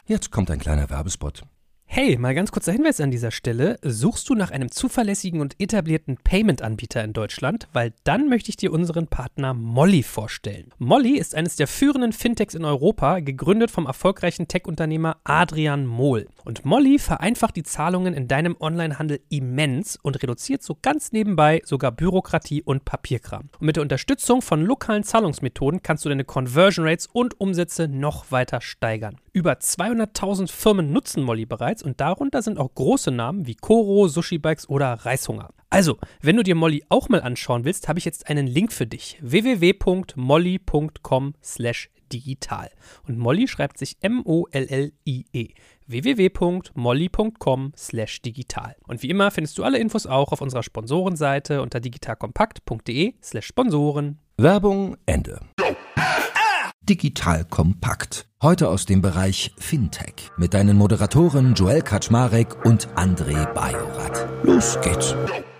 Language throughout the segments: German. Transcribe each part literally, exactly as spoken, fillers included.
Jetzt kommt ein kleiner Werbespot. Hey, mal ganz kurzer Hinweis an dieser Stelle. Suchst du nach einem zuverlässigen und etablierten Payment-Anbieter in Deutschland? Weil dann möchte ich dir unseren Partner Molly vorstellen. Molly ist eines der führenden Fintechs in Europa, gegründet vom erfolgreichen Tech-Unternehmer Adrian Mohl. Und Molly vereinfacht die Zahlungen in deinem Onlinehandel immens und reduziert so ganz nebenbei sogar Bürokratie und Papierkram. Und mit der Unterstützung von lokalen Zahlungsmethoden kannst du deine Conversion Rates und Umsätze noch weiter steigern. Über zweihunderttausend Firmen nutzen Molly bereits und darunter sind auch große Namen wie Koro, Sushi Bikes oder Reishunger. Also, wenn du dir Molly auch mal anschauen willst, habe ich jetzt einen Link für dich. w w w punkt molly punkt com slash digital. Und Molly schreibt sich M O L L I E. w w w punkt molly punkt com slash digital. Und wie immer findest du alle Infos auch auf unserer Sponsorenseite unter digitalkompakt punkt de slash Sponsoren. Werbung Ende. Digital Kompakt. Heute aus dem Bereich Fintech mit deinen Moderatoren Joel Kaczmarek und André Bajorat. Los geht's.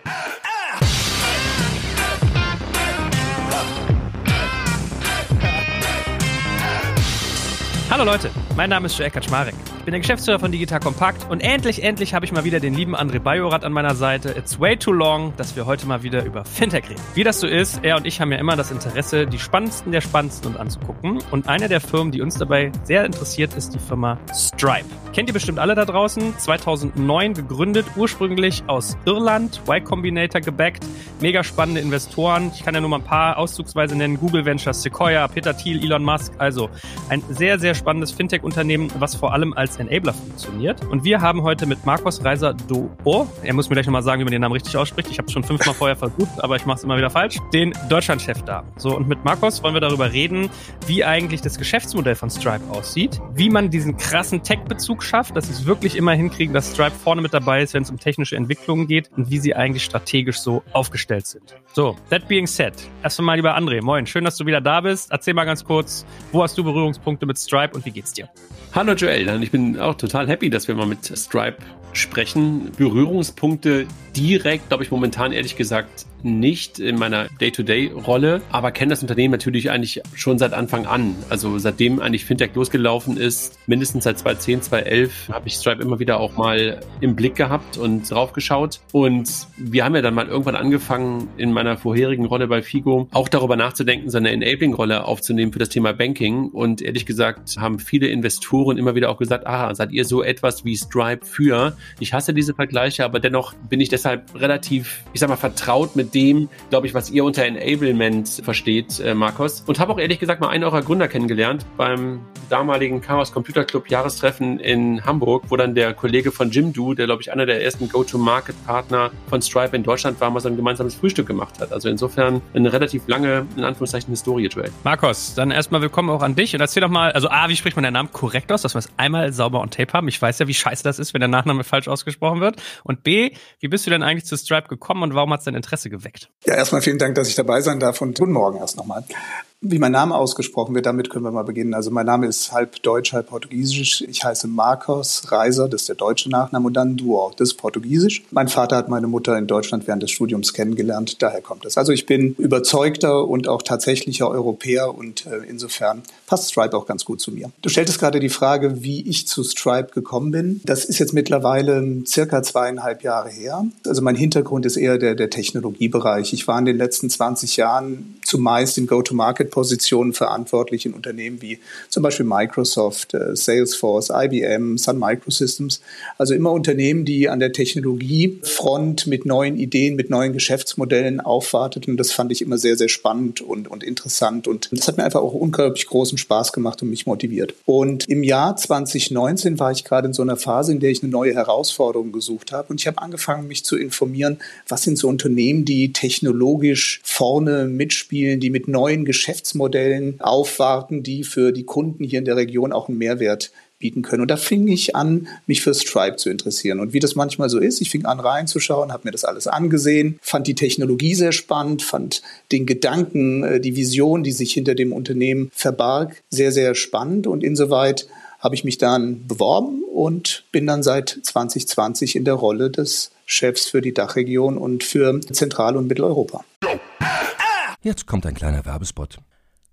Hallo Leute, mein Name ist Joel Kaczmarek. Ich bin der Geschäftsführer von Digital Kompakt und endlich, endlich habe ich mal wieder den lieben André Bajorat an meiner Seite. It's way too long, dass wir heute mal wieder über Fintech reden. Wie das so ist, er und ich haben ja immer das Interesse, die spannendsten der spannendsten uns anzugucken. Und eine der Firmen, die uns dabei sehr interessiert, ist die Firma Stripe. Kennt ihr bestimmt alle da draußen. zweitausendneun gegründet, ursprünglich aus Irland, Y Combinator gebackt, mega spannende Investoren. Ich kann ja nur mal ein paar auszugsweise nennen. Google Ventures, Sequoia, Peter Thiel, Elon Musk. Also ein sehr, sehr spannendes Fintech-Unternehmen, was vor allem als Enabler funktioniert. Und wir haben heute mit Marcos Reiser-Doo, er muss mir gleich nochmal sagen, wie man den Namen richtig ausspricht. Ich habe es schon fünfmal vorher versucht, aber ich mache es immer wieder falsch. Den Deutschlandchef da. So, und mit Marcos wollen wir darüber reden, wie eigentlich das Geschäftsmodell von Stripe aussieht, wie man diesen krassen Tech-Bezug schafft, dass sie es wirklich immer hinkriegen, dass Stripe vorne mit dabei ist, wenn es um technische Entwicklungen geht und wie sie eigentlich strategisch so aufgestellt sind. So, that being said, erst einmal lieber André, moin, schön, dass du wieder da bist. Erzähl mal ganz kurz, wo hast du Berührungspunkte mit Stripe und wie geht's dir? Hallo Joel, ich bin auch total happy, dass wir mal mit Stripe sprechen. Berührungspunkte direkt, glaube ich, momentan ehrlich gesagt nicht in meiner Day-to-Day-Rolle, aber kenne das Unternehmen natürlich eigentlich schon seit Anfang an. Also seitdem eigentlich Fintech losgelaufen ist, mindestens seit zweitausendzehn, zweitausendelf, habe ich Stripe immer wieder auch mal im Blick gehabt und drauf geschaut. Und wir haben ja dann mal irgendwann angefangen, in meiner vorherigen Rolle bei Figo auch darüber nachzudenken, so eine Enabling-Rolle aufzunehmen für das Thema Banking. Und ehrlich gesagt haben viele Investoren immer wieder auch gesagt, ah, seid ihr so etwas wie Stripe für? Ich hasse diese Vergleiche, aber dennoch bin ich deshalb relativ, ich sag mal, vertraut mit dem, glaube ich, was ihr unter Enablement versteht, äh, Marcos. Und habe auch ehrlich gesagt mal einen eurer Gründer kennengelernt beim damaligen Chaos Computer Club Jahrestreffen in Hamburg, wo dann der Kollege von Jimdo, der, glaube ich, einer der ersten Go-to-Market-Partner von Stripe in Deutschland war, mal so ein gemeinsames Frühstück gemacht hat. Also insofern eine relativ lange, in Anführungszeichen, Historie, Joel. Marcos, dann erstmal willkommen auch an dich und erzähl doch mal, also A, wie spricht man den Namen korrekt aus, dass wir es einmal sauber on tape haben? Ich weiß ja, wie scheiße das ist, wenn der Nachname falsch ausgesprochen wird. Und B, wie bist du denn eigentlich zu Stripe gekommen und warum hat es dein Interesse geweckt? Ja, erstmal vielen Dank, dass ich dabei sein darf und guten Morgen erst nochmal. Wie mein Name ausgesprochen wird, damit können wir mal beginnen. Also mein Name ist halb deutsch, halb portugiesisch. Ich heiße Marcos Reiser, das ist der deutsche Nachname, und dann Doo, das ist portugiesisch. Mein Vater hat meine Mutter in Deutschland während des Studiums kennengelernt, daher kommt es. Also ich bin überzeugter und auch tatsächlicher Europäer und äh, insofern passt Stripe auch ganz gut zu mir. Du stelltest gerade die Frage, wie ich zu Stripe gekommen bin. Das ist jetzt mittlerweile circa zweieinhalb Jahre her. Also mein Hintergrund ist eher der, der Technologiebereich. Ich war in den letzten zwanzig Jahren zumeist in Go-to-Market-Positionen verantwortlich in Unternehmen wie zum Beispiel Microsoft, äh, Salesforce, I B M, Sun Microsystems. Also immer Unternehmen, die an der Technologiefront mit neuen Ideen, mit neuen Geschäftsmodellen aufwarteten. Das fand ich immer sehr, sehr spannend und, und interessant. Und das hat mir einfach auch unglaublich großen Spaß gemacht und mich motiviert. Und im Jahr zwanzig neunzehn war ich gerade in so einer Phase, in der ich eine neue Herausforderung gesucht habe. Und ich habe angefangen, mich zu informieren, was sind so Unternehmen, die technologisch vorne mitspielen, die mit neuen Geschäftsmodellen aufwarten, die für die Kunden hier in der Region auch einen Mehrwert bieten können. Und da fing ich an, mich für Stripe zu interessieren. Und wie das manchmal so ist, ich fing an reinzuschauen, habe mir das alles angesehen, fand die Technologie sehr spannend, fand den Gedanken, die Vision, die sich hinter dem Unternehmen verbarg, sehr, sehr spannend. Und insoweit habe ich mich dann beworben und bin dann seit zwanzig zwanzig in der Rolle des Chefs für die Dachregion und für Zentral- und Mitteleuropa. Jetzt kommt ein kleiner Werbespot.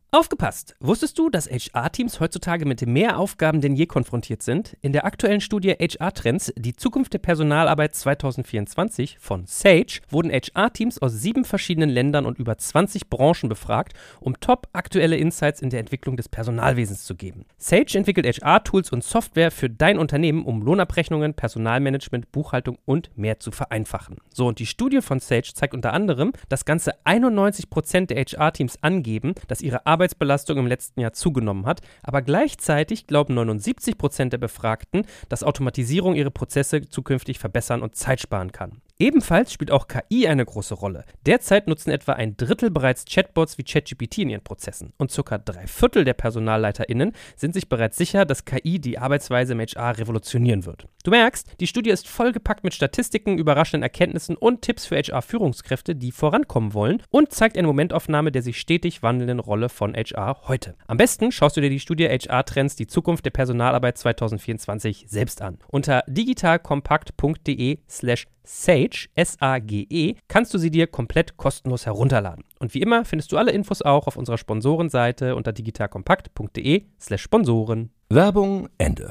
Aufgepasst! Wusstest du, dass H R-Teams heutzutage mit mehr Aufgaben denn je konfrontiert sind? In der aktuellen Studie H R-Trends, die Zukunft der Personalarbeit zwanzig vierundzwanzig von Sage, wurden H R-Teams aus sieben verschiedenen Ländern und über zwanzig Branchen befragt, um top aktuelle Insights in der Entwicklung des Personalwesens zu geben. Sage entwickelt H R-Tools und Software für dein Unternehmen, um Lohnabrechnungen, Personalmanagement, Buchhaltung und mehr zu vereinfachen. So, und die Studie von Sage zeigt unter anderem, dass ganze einundneunzig Prozent der H R-Teams angeben, dass ihre Arbeitsbelastung im letzten Jahr zugenommen hat, aber gleichzeitig glauben neunundsiebzig Prozent der Befragten, dass Automatisierung ihre Prozesse zukünftig verbessern und Zeit sparen kann. Ebenfalls spielt auch K I eine große Rolle. Derzeit nutzen etwa ein Drittel bereits Chatbots wie ChatGPT in ihren Prozessen und circa drei Viertel der PersonalleiterInnen sind sich bereits sicher, dass K I die Arbeitsweise im H R revolutionieren wird. Du merkst, die Studie ist vollgepackt mit Statistiken, überraschenden Erkenntnissen und Tipps für H R-Führungskräfte, die vorankommen wollen und zeigt eine Momentaufnahme der sich stetig wandelnden Rolle von H R heute. Am besten schaust du dir die Studie H R-Trends, die Zukunft der Personalarbeit zwanzig vierundzwanzig selbst an. Unter digitalkompakt.de slash Sage, S A G E, kannst du sie dir komplett kostenlos herunterladen. Und wie immer findest du alle Infos auch auf unserer Sponsorenseite unter digitalkompakt.de slash Sponsoren. Werbung Ende.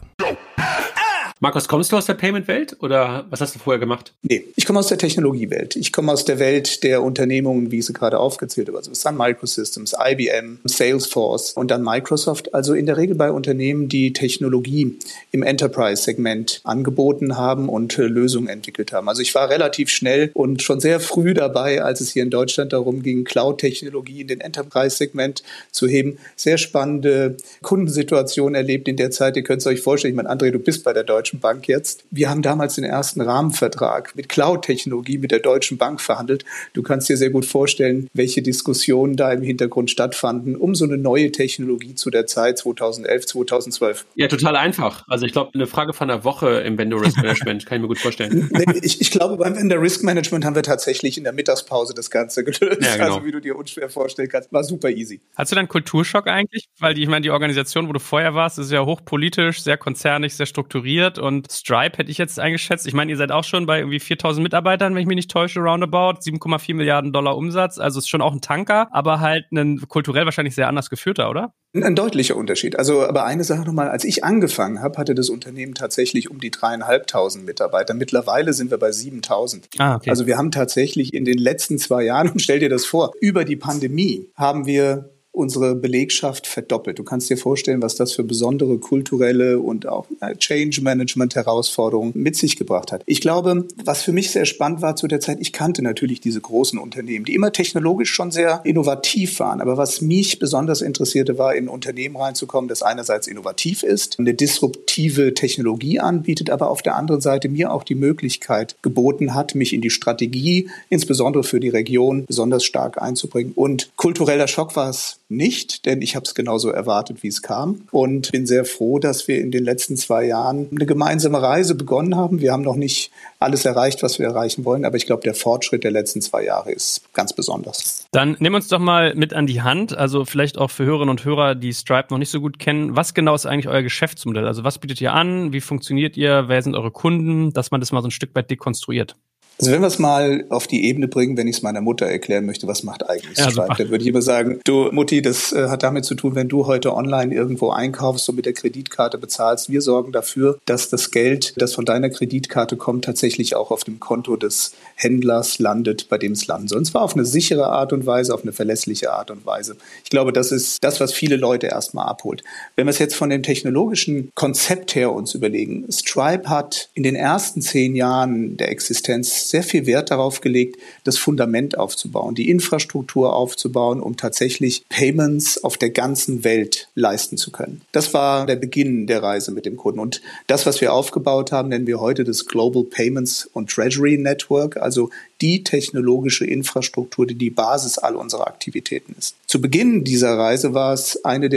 Markus, kommst du aus der Payment-Welt oder was hast du vorher gemacht? Nee, ich komme aus der Technologiewelt. Ich komme aus der Welt der Unternehmungen, wie ich sie gerade aufgezählt habe. Also Sun Microsystems, I B M, Salesforce und dann Microsoft. Also in der Regel bei Unternehmen, die Technologie im Enterprise-Segment angeboten haben und äh, Lösungen entwickelt haben. Also ich war relativ schnell und schon sehr früh dabei, als es hier in Deutschland darum ging, Cloud-Technologie in den Enterprise-Segment zu heben. Sehr spannende Kundensituationen erlebt in der Zeit. Ihr könnt es euch vorstellen. Ich meine, André, du bist bei der Deutschen Bank jetzt. Wir haben damals den ersten Rahmenvertrag mit Cloud-Technologie mit der Deutschen Bank verhandelt. Du kannst dir sehr gut vorstellen, welche Diskussionen da im Hintergrund stattfanden, um so eine neue Technologie zu der Zeit zweitausendelf, zweitausendzwölf. Ja, total einfach. Also ich glaube, eine Frage von einer Woche im Vendor Risk Management kann ich mir gut vorstellen. ich, ich glaube, beim Vendor Risk Management haben wir tatsächlich in der Mittagspause das Ganze gelöst. Ja, genau. Also wie du dir unschwer vorstellen kannst, war super easy. Hast du dann Kulturschock eigentlich? Weil die, ich meine, die Organisation, wo du vorher warst, ist ja hochpolitisch, sehr konzernig, sehr strukturiert. Und Stripe hätte ich jetzt eingeschätzt. Ich meine, ihr seid auch schon bei irgendwie viertausend Mitarbeitern, wenn ich mich nicht täusche, roundabout. sieben Komma vier Milliarden Dollar Umsatz. Also ist schon auch ein Tanker, aber halt ein kulturell wahrscheinlich sehr anders geführter, oder? Ein deutlicher Unterschied. Also, aber eine Sache nochmal. Als ich angefangen habe, hatte das Unternehmen tatsächlich um die dreieinhalbtausend Mitarbeiter. Mittlerweile sind wir bei siebentausend. Ah, okay. Also wir haben tatsächlich in den letzten zwei Jahren, und stell dir das vor, über die Pandemie haben wir unsere Belegschaft verdoppelt. Du kannst dir vorstellen, was das für besondere kulturelle und auch Change-Management-Herausforderungen mit sich gebracht hat. Ich glaube, was für mich sehr spannend war zu der Zeit, ich kannte natürlich diese großen Unternehmen, die immer technologisch schon sehr innovativ waren. Aber was mich besonders interessierte, war, in ein Unternehmen reinzukommen, das einerseits innovativ ist, eine disruptive Technologie anbietet, aber auf der anderen Seite mir auch die Möglichkeit geboten hat, mich in die Strategie, insbesondere für die Region, besonders stark einzubringen. Und kultureller Schock war es nicht, denn ich habe es genauso erwartet, wie es kam, und bin sehr froh, dass wir in den letzten zwei Jahren eine gemeinsame Reise begonnen haben. Wir haben noch nicht alles erreicht, was wir erreichen wollen, aber ich glaube, der Fortschritt der letzten zwei Jahre ist ganz besonders. Dann nimm uns doch mal mit an die Hand, also vielleicht auch für Hörerinnen und Hörer, die Stripe noch nicht so gut kennen. Was genau ist eigentlich euer Geschäftsmodell? Also was bietet ihr an? Wie funktioniert ihr? Wer sind eure Kunden? Dass man das mal so ein Stück weit dekonstruiert. Also wenn wir es mal auf die Ebene bringen, wenn ich es meiner Mutter erklären möchte, was macht eigentlich ja, Stripe, dann würde ich immer sagen, du Mutti, das äh, hat damit zu tun, wenn du heute online irgendwo einkaufst und mit der Kreditkarte bezahlst, wir sorgen dafür, dass das Geld, das von deiner Kreditkarte kommt, tatsächlich auch auf dem Konto des Händlers landet, bei dem es landen soll. Und zwar auf eine sichere Art und Weise, auf eine verlässliche Art und Weise. Ich glaube, das ist das, was viele Leute erstmal abholt. Wenn wir es jetzt von dem technologischen Konzept her uns überlegen, Stripe hat in den ersten zehn Jahren der Existenz sehr viel Wert darauf gelegt, das Fundament aufzubauen, die Infrastruktur aufzubauen, um tatsächlich Payments auf der ganzen Welt leisten zu können. Das war der Beginn der Reise mit dem Kunden. Und das, was wir aufgebaut haben, nennen wir heute das Global Payments und Treasury Network, also die technologische Infrastruktur, die die Basis all unserer Aktivitäten ist. Zu Beginn dieser Reise war es eine der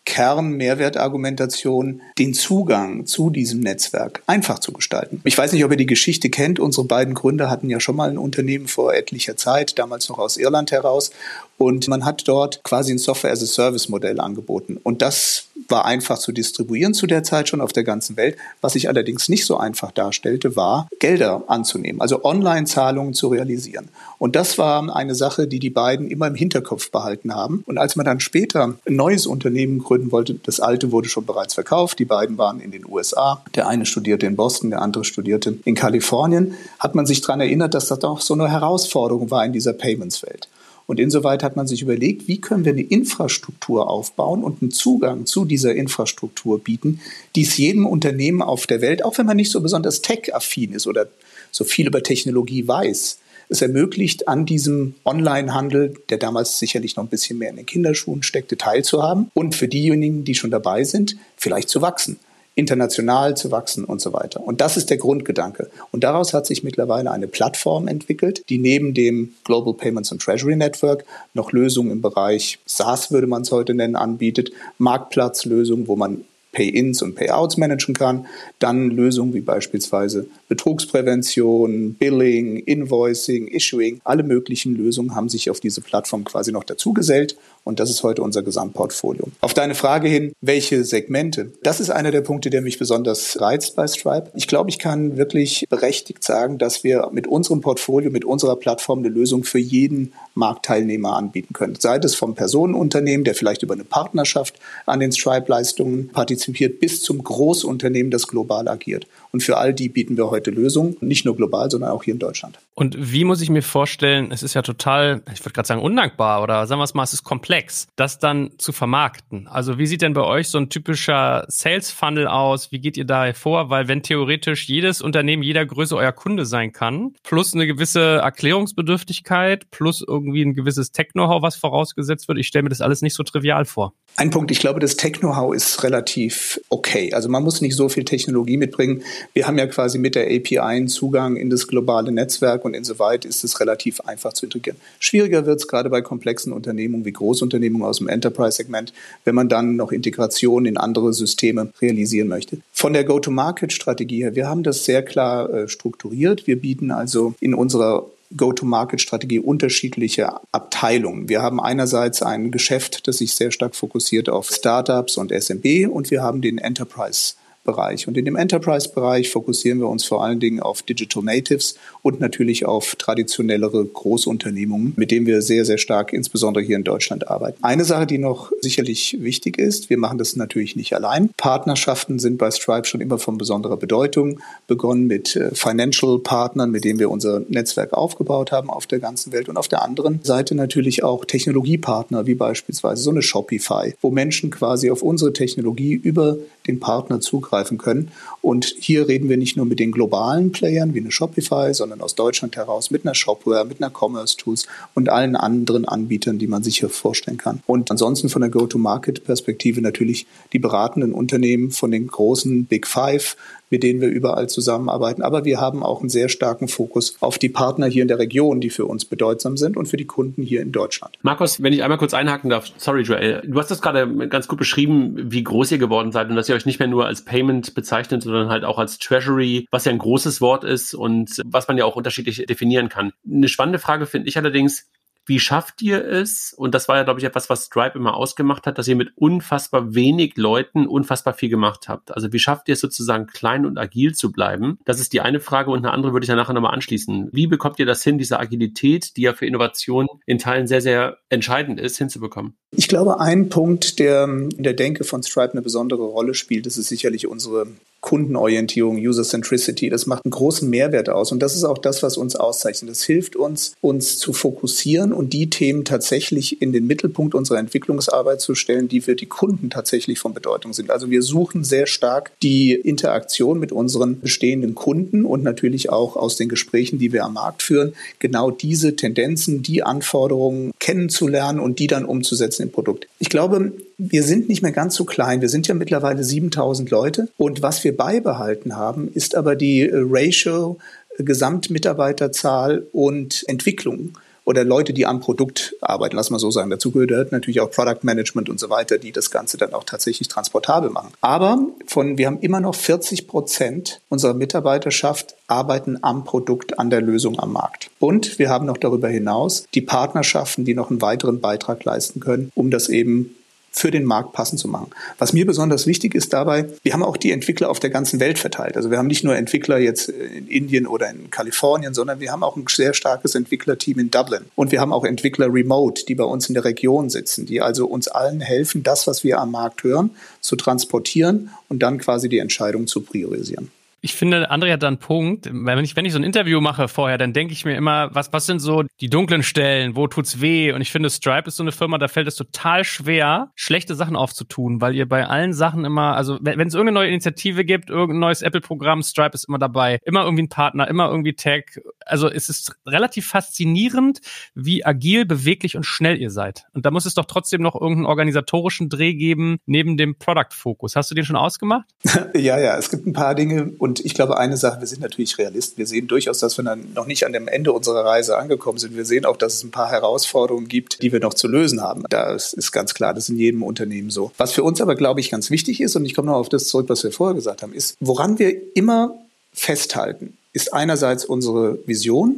Kern-Mehrwertargumentation, den Zugang zu diesem Netzwerk einfach zu gestalten. Ich weiß nicht, ob ihr die Geschichte kennt. Unsere beiden Gründer hatten ja schon mal ein Unternehmen vor etlicher Zeit, damals noch aus Irland heraus. Und man hat dort quasi ein Software-as-a-Service-Modell angeboten. Und das war einfach zu distribuieren zu der Zeit schon auf der ganzen Welt. Was sich allerdings nicht so einfach darstellte, war, Gelder anzunehmen, also Online-Zahlungen zu realisieren. Und das war eine Sache, die die beiden immer im Hinterkopf behalten haben. Und als man dann später ein neues Unternehmen gründen wollte, das alte wurde schon bereits verkauft, die beiden waren in den U S A, der eine studierte in Boston, der andere studierte in Kalifornien, hat man sich daran erinnert, dass das auch so eine Herausforderung war in dieser Payments-Welt. Und insoweit hat man sich überlegt, wie können wir eine Infrastruktur aufbauen und einen Zugang zu dieser Infrastruktur bieten, die es jedem Unternehmen auf der Welt, auch wenn man nicht so besonders tech-affin ist oder so viel über Technologie weiß, es ermöglicht, an diesem Online-Handel, der damals sicherlich noch ein bisschen mehr in den Kinderschuhen steckte, teilzuhaben und für diejenigen, die schon dabei sind, vielleicht zu wachsen, international zu wachsen und so weiter. Und das ist der Grundgedanke. Und daraus hat sich mittlerweile eine Plattform entwickelt, die neben dem Global Payments and Treasury Network noch Lösungen im Bereich SaaS, würde man es heute nennen, anbietet, Marktplatzlösungen, wo man Pay-ins und Payouts managen kann, dann Lösungen wie beispielsweise Betrugsprävention, Billing, Invoicing, Issuing, alle möglichen Lösungen haben sich auf diese Plattform quasi noch dazugesellt und das ist heute unser Gesamtportfolio. Auf deine Frage hin, welche Segmente? Das ist einer der Punkte, der mich besonders reizt bei Stripe. Ich glaube, ich kann wirklich berechtigt sagen, dass wir mit unserem Portfolio, mit unserer Plattform eine Lösung für jeden Marktteilnehmer anbieten können. Sei es vom Personenunternehmen, der vielleicht über eine Partnerschaft an den Stripe-Leistungen partizipiert, bis zum Großunternehmen, das global agiert. Und für all die bieten wir heute Lösungen, nicht nur global, sondern auch hier in Deutschland. Und wie muss ich mir vorstellen, es ist ja total, ich würde gerade sagen, undankbar oder sagen wir es mal, es ist komplex, das dann zu vermarkten. Also wie sieht denn bei euch so ein typischer Sales-Funnel aus? Wie geht ihr da vor? Weil wenn theoretisch jedes Unternehmen jeder Größe euer Kunde sein kann, plus eine gewisse Erklärungsbedürftigkeit, plus irgendwie ein gewisses Tech-Know-how, was vorausgesetzt wird, ich stelle mir das alles nicht so trivial vor. Ein Punkt, ich glaube, das Tech-Know-how ist relativ okay. Also man muss nicht so viel Technologie mitbringen. Wir haben ja quasi mit der A P I einen Zugang in das globale Netzwerk und insoweit ist es relativ einfach zu integrieren. Schwieriger wird es gerade bei komplexen Unternehmungen wie Großunternehmungen aus dem Enterprise-Segment, wenn man dann noch Integration in andere Systeme realisieren möchte. Von der Go-to-Market-Strategie her, wir haben das sehr klar äh, strukturiert. Wir bieten also in unserer Go-to-Market-Strategie unterschiedliche Abteilungen. Wir haben einerseits ein Geschäft, das sich sehr stark fokussiert auf Startups und S M B und wir haben den Enterprise Bereich. Und in dem Enterprise-Bereich fokussieren wir uns vor allen Dingen auf Digital Natives und natürlich auf traditionellere Großunternehmungen, mit denen wir sehr, sehr stark, insbesondere hier in Deutschland, arbeiten. Eine Sache, die noch sicherlich wichtig ist, wir machen das natürlich nicht allein. Partnerschaften sind bei Stripe schon immer von besonderer Bedeutung, begonnen mit Financial-Partnern, mit denen wir unser Netzwerk aufgebaut haben auf der ganzen Welt und auf der anderen Seite natürlich auch Technologiepartner, wie beispielsweise so eine Shopify, wo Menschen quasi auf unsere Technologie über den Partner zugreifen können. Und hier reden wir nicht nur mit den globalen Playern wie eine Shopify, sondern aus Deutschland heraus mit einer Shopware, mit einer Commerce Tools und allen anderen Anbietern, die man sich hier vorstellen kann. Und ansonsten von der Go-to-Market-Perspektive natürlich die beratenden Unternehmen von den großen Big Five, mit denen wir überall zusammenarbeiten. Aber wir haben auch einen sehr starken Fokus auf die Partner hier in der Region, die für uns bedeutsam sind und für die Kunden hier in Deutschland. Markus, wenn ich einmal kurz einhaken darf, sorry Joel, du hast das gerade ganz gut beschrieben, wie groß ihr geworden seid und dass ihr euch nicht mehr nur als Payment bezeichnet, sondern halt auch als Treasury, was ja ein großes Wort ist und was man ja auch unterschiedlich definieren kann. Eine spannende Frage finde ich allerdings, wie schafft ihr es? Und das war ja, glaube ich, etwas, was Stripe immer ausgemacht hat, dass ihr mit unfassbar wenig Leuten unfassbar viel gemacht habt. Also wie schafft ihr es sozusagen, klein und agil zu bleiben? Das ist die eine Frage und eine andere würde ich ja nachher nochmal anschließen. Wie bekommt ihr das hin, diese Agilität, die ja für Innovation in Teilen sehr, sehr entscheidend ist, hinzubekommen? Ich glaube, ein Punkt, der in der Denke von Stripe eine besondere Rolle spielt, das ist sicherlich unsere Kundenorientierung, User-Centricity. Das macht einen großen Mehrwert aus. Und das ist auch das, was uns auszeichnet. Das hilft uns, uns zu fokussieren und die Themen tatsächlich in den Mittelpunkt unserer Entwicklungsarbeit zu stellen, die für die Kunden tatsächlich von Bedeutung sind. Also wir suchen sehr stark die Interaktion mit unseren bestehenden Kunden und natürlich auch aus den Gesprächen, die wir am Markt führen, genau diese Tendenzen, die Anforderungen kennenzulernen und die dann umzusetzen im Produkt. Ich glaube, wir sind nicht mehr ganz so klein. Wir sind ja mittlerweile siebentausend Leute. Und was wir beibehalten haben, ist aber die Ratio Gesamtmitarbeiterzahl und Entwicklung oder Leute, die am Produkt arbeiten, lass mal so sagen. Dazu gehört natürlich auch Product Management und so weiter, die das Ganze dann auch tatsächlich transportabel machen. Aber von, wir haben immer noch vierzig Prozent unserer Mitarbeiterschaft arbeiten am Produkt, an der Lösung am Markt. Und wir haben noch darüber hinaus die Partnerschaften, die noch einen weiteren Beitrag leisten können, um das eben für den Markt passend zu machen. Was mir besonders wichtig ist dabei, wir haben auch die Entwickler auf der ganzen Welt verteilt. Also wir haben nicht nur Entwickler jetzt in Indien oder in Kalifornien, sondern wir haben auch ein sehr starkes Entwicklerteam in Dublin. Und wir haben auch Entwickler remote, die bei uns in der Region sitzen, die also uns allen helfen, das, was wir am Markt hören, zu transportieren und dann quasi die Entscheidung zu priorisieren. Ich finde, André hat da einen Punkt. Wenn ich, wenn ich so ein Interview mache vorher, dann denke ich mir immer, was, was sind so die dunklen Stellen? Wo tut's weh? Und ich finde, Stripe ist so eine Firma, da fällt es total schwer, schlechte Sachen aufzutun, weil ihr bei allen Sachen immer, also wenn, wenn es irgendeine neue Initiative gibt, irgendein neues Apple-Programm, Stripe ist immer dabei. Immer irgendwie ein Partner, immer irgendwie Tech. Also es ist relativ faszinierend, wie agil, beweglich und schnell ihr seid. Und da muss es doch trotzdem noch irgendeinen organisatorischen Dreh geben, neben dem Product-Fokus. Hast du den schon ausgemacht? Ja, ja, es gibt ein paar Dinge. Und ich glaube, eine Sache, wir sind natürlich Realisten. Wir sehen durchaus, dass wir dann noch nicht an dem Ende unserer Reise angekommen sind. Wir sehen auch, dass es ein paar Herausforderungen gibt, die wir noch zu lösen haben. Das ist ganz klar, das ist in jedem Unternehmen so. Was für uns aber, glaube ich, ganz wichtig ist, und ich komme noch auf das zurück, was wir vorher gesagt haben, ist, woran wir immer festhalten, ist einerseits unsere Vision,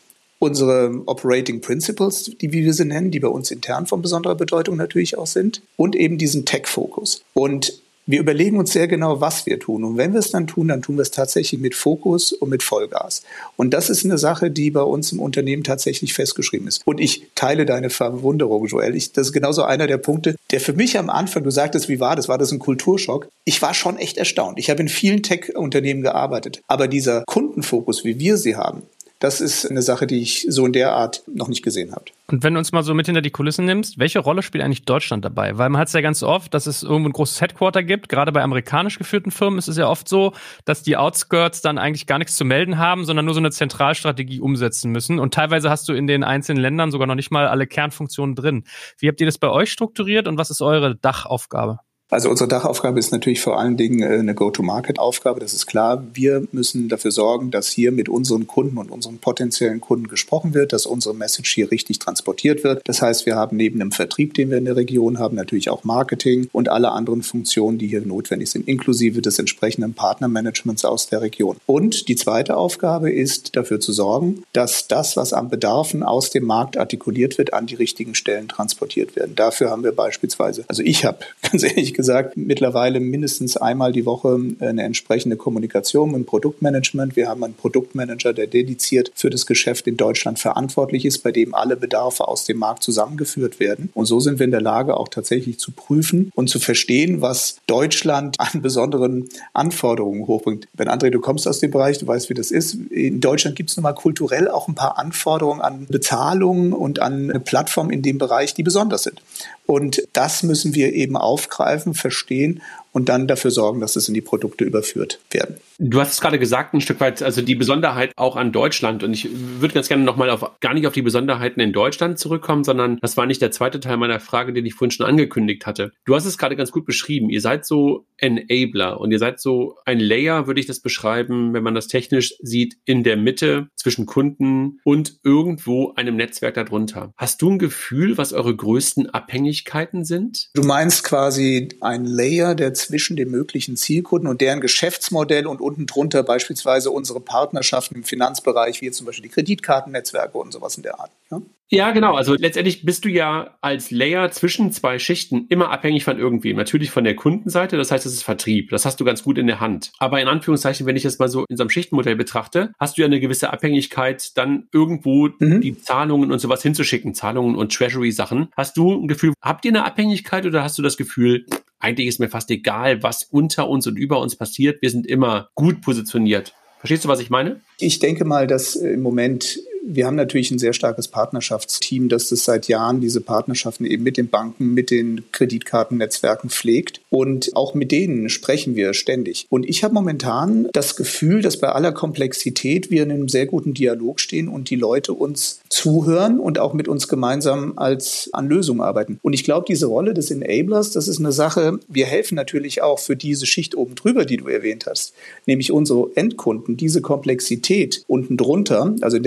unsere Operating Principles, die wie wir sie nennen, die bei uns intern von besonderer Bedeutung natürlich auch sind, und eben diesen Tech-Fokus. Und wir überlegen uns sehr genau, was wir tun. Und wenn wir es dann tun, dann tun wir es tatsächlich mit Fokus und mit Vollgas. Und das ist eine Sache, die bei uns im Unternehmen tatsächlich festgeschrieben ist. Und ich teile deine Verwunderung, Joel. Ich, das ist genauso einer der Punkte, der für mich am Anfang, du sagtest, wie war das? War das ein Kulturschock? Ich war schon echt erstaunt. Ich habe in vielen Tech-Unternehmen gearbeitet. Aber dieser Kundenfokus, wie wir sie haben, das ist eine Sache, die ich so in der Art noch nicht gesehen habe. Und wenn du uns mal so mit hinter die Kulissen nimmst, welche Rolle spielt eigentlich Deutschland dabei? Weil man hat es ja ganz oft, dass es irgendwo ein großes Headquarter gibt. Gerade bei amerikanisch geführten Firmen ist es ja oft so, dass die Outskirts dann eigentlich gar nichts zu melden haben, sondern nur so eine Zentralstrategie umsetzen müssen. Und teilweise hast du in den einzelnen Ländern sogar noch nicht mal alle Kernfunktionen drin. Wie habt ihr das bei euch strukturiert und was ist eure Dachaufgabe? Also unsere Dachaufgabe ist natürlich vor allen Dingen eine Go-to-Market-Aufgabe, das ist klar. Wir müssen dafür sorgen, dass hier mit unseren Kunden und unseren potenziellen Kunden gesprochen wird, dass unsere Message hier richtig transportiert wird. Das heißt, wir haben neben dem Vertrieb, den wir in der Region haben, natürlich auch Marketing und alle anderen Funktionen, die hier notwendig sind, inklusive des entsprechenden Partnermanagements aus der Region. Und die zweite Aufgabe ist, dafür zu sorgen, dass das, was an Bedarfen aus dem Markt artikuliert wird, an die richtigen Stellen transportiert werden. Dafür haben wir beispielsweise, also ich habe ganz ehrlich gesagt, mittlerweile mindestens einmal die Woche eine entsprechende Kommunikation mit dem Produktmanagement. Wir haben einen Produktmanager, der dediziert für das Geschäft in Deutschland verantwortlich ist, bei dem alle Bedarfe aus dem Markt zusammengeführt werden. Und so sind wir in der Lage, auch tatsächlich zu prüfen und zu verstehen, was Deutschland an besonderen Anforderungen hochbringt. Wenn André, du kommst aus dem Bereich, du weißt, wie das ist. In Deutschland gibt es nun mal kulturell auch ein paar Anforderungen an Bezahlung und an eine Plattform in dem Bereich, die besonders sind. Und das müssen wir eben aufgreifen, verstehen und dann dafür sorgen, dass es in die Produkte überführt werden. Du hast es gerade gesagt, ein Stück weit, also die Besonderheit auch an Deutschland. Und ich würde ganz gerne nochmal auf, gar nicht auf die Besonderheiten in Deutschland zurückkommen, sondern das war nicht der zweite Teil meiner Frage, den ich vorhin schon angekündigt hatte. Du hast es gerade ganz gut beschrieben. Ihr seid so Enabler und ihr seid so ein Layer, würde ich das beschreiben, wenn man das technisch sieht, in der Mitte zwischen Kunden und irgendwo einem Netzwerk darunter. Hast du ein Gefühl, was eure größten Abhängigkeiten sind? Du meinst quasi ein Layer, der zwischen den möglichen Zielkunden und deren Geschäftsmodell und unten drunter beispielsweise unsere Partnerschaften im Finanzbereich, wie jetzt zum Beispiel die Kreditkartennetzwerke und sowas in der Art. Ja? Ja, genau. Also letztendlich bist du ja als Layer zwischen zwei Schichten immer abhängig von irgendwem. Natürlich von der Kundenseite, das heißt, es ist Vertrieb. Das hast du ganz gut in der Hand. Aber in Anführungszeichen, wenn ich das mal so in so einem Schichtenmodell betrachte, hast du ja eine gewisse Abhängigkeit, dann irgendwo mhm. die Zahlungen und sowas hinzuschicken, Zahlungen und Treasury-Sachen. Hast du ein Gefühl, habt ihr eine Abhängigkeit oder hast du das Gefühl, eigentlich ist mir fast egal, was unter uns und über uns passiert, wir sind immer gut positioniert? Verstehst du, was ich meine? Ich denke mal, dass im Moment, wir haben natürlich ein sehr starkes Partnerschaftsteam, das das seit Jahren diese Partnerschaften eben mit den Banken, mit den Kreditkartennetzwerken pflegt. Und auch mit denen sprechen wir ständig. Und ich habe momentan das Gefühl, dass bei aller Komplexität wir in einem sehr guten Dialog stehen und die Leute uns zuhören und auch mit uns gemeinsam als an Lösungen arbeiten. Und ich glaube, diese Rolle des Enablers, das ist eine Sache, wir helfen natürlich auch für diese Schicht oben drüber, die du erwähnt hast, nämlich unsere Endkunden, diese Komplexität unten drunter, also in der Ebene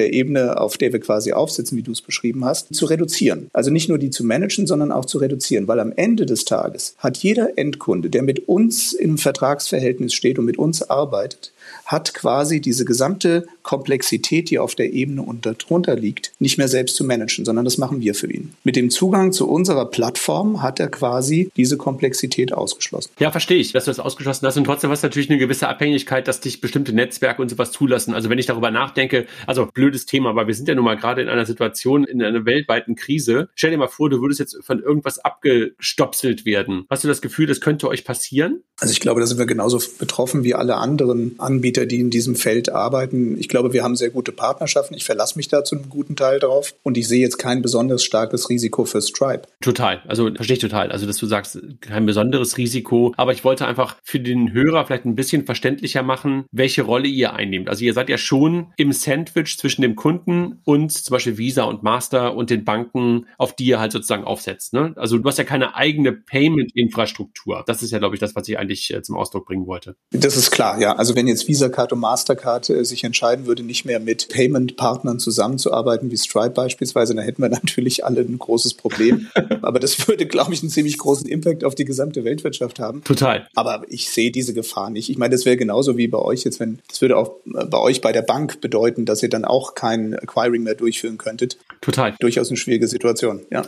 Ebene, auf der wir quasi aufsitzen, wie du es beschrieben hast, zu reduzieren. Also nicht nur die zu managen, sondern auch zu reduzieren, weil am Ende des Tages hat jeder Endkunde, der mit uns im Vertragsverhältnis steht und mit uns arbeitet, hat quasi diese gesamte Komplexität, die auf der Ebene und darunter liegt, nicht mehr selbst zu managen, sondern das machen wir für ihn. Mit dem Zugang zu unserer Plattform hat er quasi diese Komplexität ausgeschlossen. Ja, verstehe ich, dass du das ausgeschlossen hast. Und trotzdem hast du natürlich eine gewisse Abhängigkeit, dass dich bestimmte Netzwerke und sowas zulassen. Also wenn ich darüber nachdenke, also blödes Thema, aber wir sind ja nun mal gerade in einer Situation, in einer weltweiten Krise. Stell dir mal vor, du würdest jetzt von irgendwas abgestopselt werden. Hast du das Gefühl, das könnte euch passieren? Also ich glaube, da sind wir genauso betroffen wie alle anderen Anbieter, die in diesem Feld arbeiten. Ich glaube, wir haben sehr gute Partnerschaften. Ich verlasse mich da zu einem guten Teil drauf. Und ich sehe jetzt kein besonders starkes Risiko für Stripe. Total. Also verstehe ich total. Also, dass du sagst, kein besonderes Risiko. Aber ich wollte einfach für den Hörer vielleicht ein bisschen verständlicher machen, welche Rolle ihr einnehmt. Also ihr seid ja schon im Sandwich zwischen dem Kunden und zum Beispiel Visa und Master und den Banken, auf die ihr halt sozusagen aufsetzt. Ne? Also du hast ja keine eigene Payment-Infrastruktur. Das ist ja, glaube ich, das, was ich eigentlich äh, zum Ausdruck bringen wollte. Das ist klar, ja. Also wenn jetzt Visa Card und Mastercard äh, sich entscheiden würde, nicht mehr mit Payment-Partnern zusammenzuarbeiten, wie Stripe beispielsweise, dann hätten wir natürlich alle ein großes Problem. Aber das würde, glaube ich, einen ziemlich großen Impact auf die gesamte Weltwirtschaft haben. Total. Aber ich sehe diese Gefahr nicht. Ich meine, das wäre genauso wie bei euch jetzt, wenn, das würde auch bei euch bei der Bank bedeuten, dass ihr dann auch kein Acquiring mehr durchführen könntet. Total. Durchaus eine schwierige Situation, ja.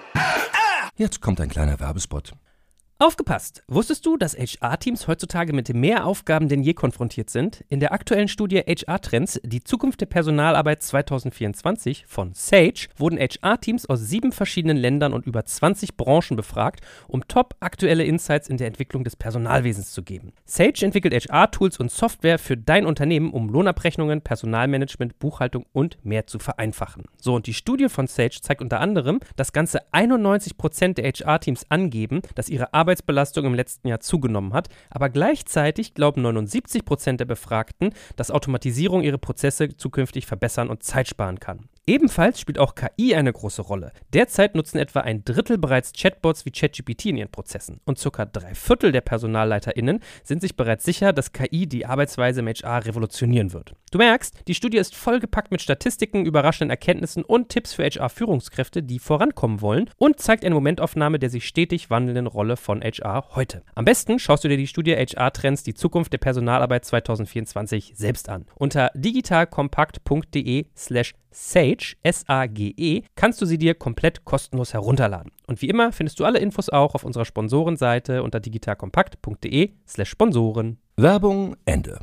Jetzt kommt ein kleiner Werbespot. Aufgepasst! Wusstest du, dass H R-Teams heutzutage mit mehr Aufgaben denn je konfrontiert sind? In der aktuellen Studie H R-Trends, die Zukunft der Personalarbeit zwanzig vierundzwanzig von Sage, wurden H R-Teams aus sieben verschiedenen Ländern und über zwanzig Branchen befragt, um top aktuelle Insights in der Entwicklung des Personalwesens zu geben. Sage entwickelt H R-Tools und Software für dein Unternehmen, um Lohnabrechnungen, Personalmanagement, Buchhaltung und mehr zu vereinfachen. So, und die Studie von Sage zeigt unter anderem, dass ganze einundneunzig Prozent der H R-Teams angeben, dass ihre Arbeit Arbeitsbelastung im letzten Jahr zugenommen hat, aber gleichzeitig glauben neunundsiebzig Prozent der Befragten, dass Automatisierung ihre Prozesse zukünftig verbessern und Zeit sparen kann. Ebenfalls spielt auch K I eine große Rolle. Derzeit nutzen etwa ein Drittel bereits Chatbots wie ChatGPT in ihren Prozessen und circa drei Viertel der PersonalleiterInnen sind sich bereits sicher, dass K I die Arbeitsweise im H R revolutionieren wird. Du merkst, die Studie ist vollgepackt mit Statistiken, überraschenden Erkenntnissen und Tipps für H R-Führungskräfte, die vorankommen wollen und zeigt eine Momentaufnahme der sich stetig wandelnden Rolle von H R heute. Am besten schaust du dir die Studie H R-Trends, die Zukunft der Personalarbeit zwanzig vierundzwanzig selbst an. Unter digitalkompakt.de slash Sage, S A G E, kannst du sie dir komplett kostenlos herunterladen. Und wie immer findest du alle Infos auch auf unserer Sponsorenseite unter digitalkompakt.de slash Sponsoren. Werbung Ende.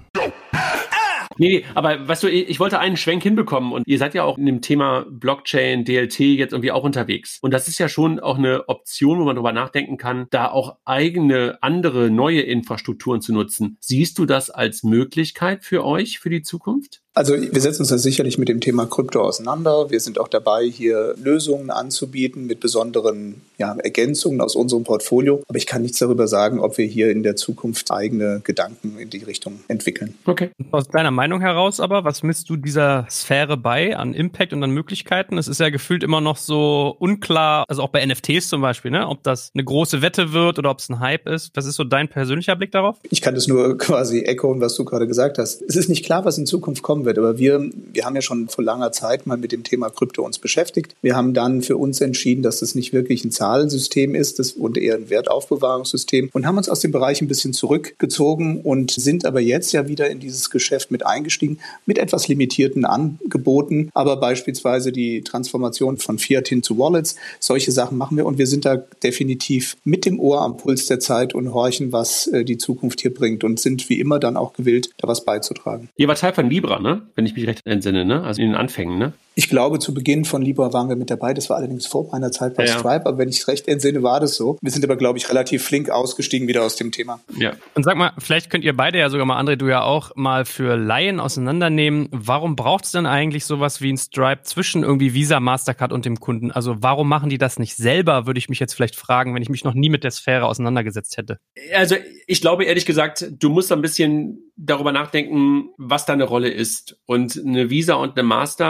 Nee, aber weißt du, ich wollte einen Schwenk hinbekommen und ihr seid ja auch in dem Thema Blockchain, D L T jetzt irgendwie auch unterwegs. Und das ist ja schon auch eine Option, wo man drüber nachdenken kann, da auch eigene, andere, neue Infrastrukturen zu nutzen. Siehst du das als Möglichkeit für euch, für die Zukunft? Also wir setzen uns da sicherlich mit dem Thema Krypto auseinander. Wir sind auch dabei, hier Lösungen anzubieten mit besonderen ja, Ergänzungen aus unserem Portfolio. Aber ich kann nichts darüber sagen, ob wir hier in der Zukunft eigene Gedanken in die Richtung entwickeln. Okay. Aus deiner Meinung heraus aber, was misst du dieser Sphäre bei an Impact und an Möglichkeiten? Es ist ja gefühlt immer noch so unklar, also auch bei N F Ts zum Beispiel, ne? Ob das eine große Wette wird oder ob es ein Hype ist. Was ist so dein persönlicher Blick darauf? Ich kann das nur quasi echoen, was du gerade gesagt hast. Es ist nicht klar, was in Zukunft kommt wird. Aber wir, wir haben ja schon vor langer Zeit mal mit dem Thema Krypto uns beschäftigt. Wir haben dann für uns entschieden, dass das nicht wirklich ein Zahlensystem ist das, und eher ein Wertaufbewahrungssystem und haben uns aus dem Bereich ein bisschen zurückgezogen und sind aber jetzt ja wieder in dieses Geschäft mit eingestiegen, mit etwas limitierten Angeboten, aber beispielsweise die Transformation von Fiat hin zu Wallets, solche Sachen machen wir und wir sind da definitiv mit dem Ohr am Puls der Zeit und horchen, was äh, die Zukunft hier bringt und sind wie immer dann auch gewillt, da was beizutragen. Ihr wart Teil von Libra, ne? Wenn ich mich recht entsinne, ne? Also in den Anfängen, ne? Ich glaube, zu Beginn von Libra waren wir mit dabei. Das war allerdings vor meiner Zeit bei ja, Stripe. Aber wenn ich es recht entsinne, war das so. Wir sind aber, glaube ich, relativ flink ausgestiegen wieder aus dem Thema. Ja. Und sag mal, vielleicht könnt ihr beide ja sogar mal, André, du ja auch, mal für Laien auseinandernehmen. Warum braucht es denn eigentlich sowas wie ein Stripe zwischen irgendwie Visa, Mastercard und dem Kunden? Also warum machen die das nicht selber, würde ich mich jetzt vielleicht fragen, wenn ich mich noch nie mit der Sphäre auseinandergesetzt hätte. Also ich glaube, ehrlich gesagt, du musst ein bisschen darüber nachdenken, was deine Rolle ist. Und eine Visa und eine Master sind ja